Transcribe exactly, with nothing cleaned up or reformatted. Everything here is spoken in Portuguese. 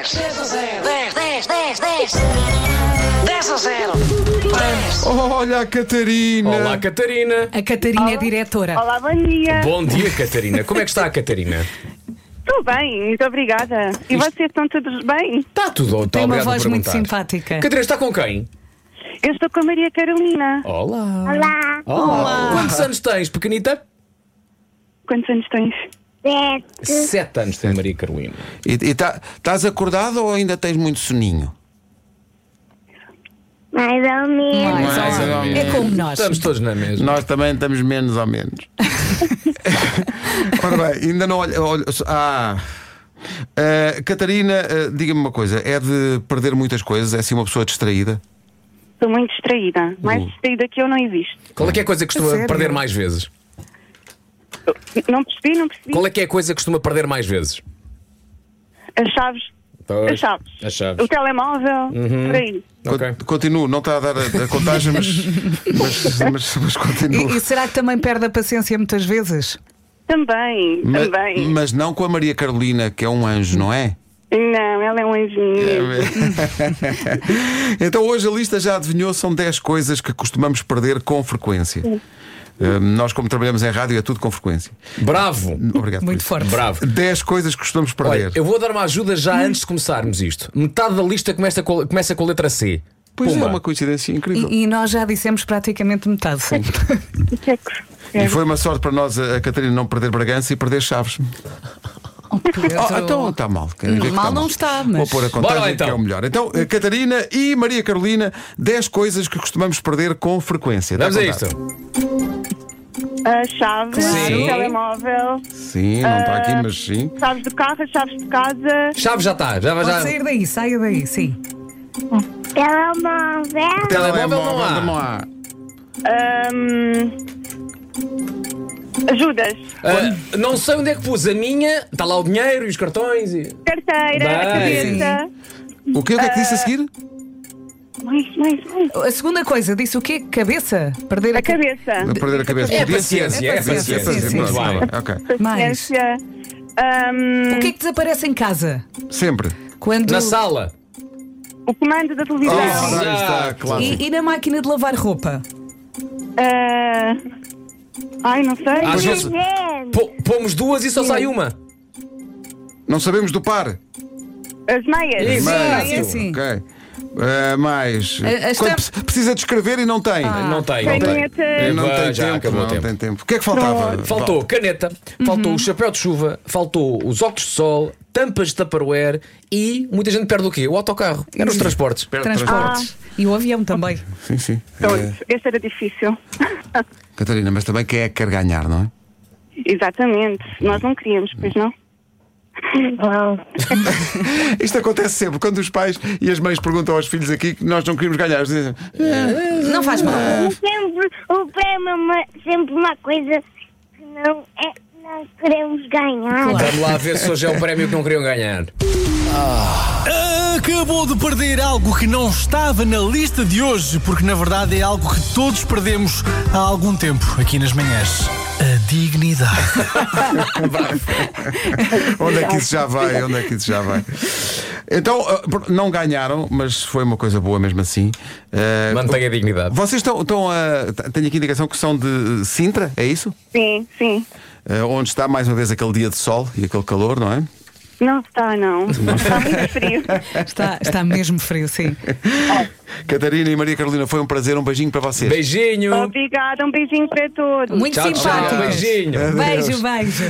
dez, dez a zero. dez, dez, dez, dez. dez a zero. dez. Olha a Catarina. Olá, Catarina. A Catarina é diretora. Olá, bom dia. Bom dia, Catarina. Como é que está a Catarina? Estou bem, muito obrigada. E Isto- vocês estão todos bem? Está tudo. Está Tem uma obrigado por voz muito perguntar. simpática. Catarina, está com quem? Eu estou com a Maria Carolina. Olá. Olá, Olá. Quantos anos tens, pequenita? Quantos anos tens? sete. Sete anos tem a Maria Carolina. E estás acordado ou ainda tens muito soninho? Mais ou menos. Mais Mais ou ou menos. É menos. como nós. Estamos todos na mesma. Nós também estamos menos ou menos. Ora bem, ainda não olha. olha ah. Uh, Catarina, uh, diga-me uma coisa: é de perder muitas coisas? É assim uma pessoa distraída? Estou muito distraída. Mais Uh. distraída que eu não existe. Qual é que é a coisa que costuma sério? perder mais vezes? Não percebi, não percebi. Qual é que é a coisa que costuma perder mais vezes? As chaves. Pois, As chaves. as chaves. O telemóvel. Por aí. Ok. Con- Continuo, não está a dar a, a contagem, mas, mas, mas, mas continuo. E, e será que também perde a paciência muitas vezes? Também, Ma- também. Mas não com a Maria Carolina, que é um anjo, não é? Não, ela é um anjinho. Então hoje a lista já adivinhou, são dez coisas que costumamos perder com frequência. Uh, nós, como trabalhamos em rádio, é tudo com frequência. Bravo. Obrigado. por Muito isso. forte. Bravo. dez coisas que costumamos perder. Olha, eu vou dar uma ajuda já antes de começarmos isto. Metade da lista começa com, começa com a letra C. Pois Pumba. é, uma coincidência incrível. E, e nós já dissemos praticamente metade, sim. O que é que E, é? foi uma sorte para nós a a Catarina não perder Bragança e perder Chaves. Oh, então está mal. Quero ver que Mal está não mal. está, mas- Vou pôr a contagem Bora lá, então. que é o melhor. Então, a Catarina e Maria Carolina, dez coisas que costumamos perder com frequência. Dá Vamos a contar? isto. As chaves, Sim. o telemóvel, Sim, não está aqui, mas sim. chaves do carro, as chaves de casa. Chave já está. Já, Pode já... sair daí, saia daí, sim. Telemóvel. Telemóvel não há. Não há. Ahm, ajudas. Ah, não sei onde é que pus a minha. Está lá o dinheiro e os cartões. E... Carteira, a Bem. cabeça. O que, o que é que disse a seguir? Mais, mais, mais. A segunda coisa, disse o quê? Cabeça? Perder a, A cabeça. A perder a cabeça. É Podia paciência, ser. é paciência, paciência. sim, Muito sim, bem. Ok. Mais. Paciência. Ahm, O que é que desaparece em casa? Sempre. Quando... Na sala. o comando da televisão. Oh, Exato. aí está, clássico. E, e na máquina de lavar roupa? Ah, ai, não sei. Às vezes pô- pomos duas e só sai uma. Não sabemos do par. As meias. Isso. Mas, sim, sim. ok. Uh, mais. A- a Quando estampa- pre- precisa de escrever e não tem. Não tem, não tem. Caneta. Não Epá, tem já tempo. acabou Não o tempo. tem tempo. O que é que faltava? Faltou caneta, faltou o chapéu de chuva, faltou os óculos de sol, tampas de Tupperware e muita gente perde o quê? O autocarro. Eram os transportes. Transportes. E o avião também. Sim, sim. Pronto, Eh, este era difícil. Catarina, mas também quem é que quer ganhar, não é? Exatamente. Nós não queríamos, pois não? Isto acontece sempre quando os pais e as mães perguntam aos filhos aqui que nós não queríamos ganhar. Eles dizem, Não faz mal. Sempre, o prémio é uma, sempre uma coisa que não, é, não queremos ganhar. Claro. Vamos lá ver se hoje é o prémio que não queriam ganhar. Acabou de perder algo que não estava na lista de hoje, porque na verdade é algo que todos perdemos há algum tempo aqui nas manhãs. A dignidade. onde é que isso já vai? Onde é que isso já vai? Então, ah, não ganharam, mas foi uma coisa boa mesmo assim. Ah, Mantenha a dignidade. Vocês estão, estão a. Tenho aqui indicação que são de Sintra, é isso? Sim, sim. Ah, onde está mais uma vez aquele dia de sol e aquele calor, não é? Não está, não. Está muito frio. Está, está mesmo frio, sim. Catarina e Maria Carolina, foi um prazer, um beijinho para vocês. Beijinho. Obrigada, um beijinho para todos. Muito Tchau, tchau. simpático. Beijinho. Beijo, beijo.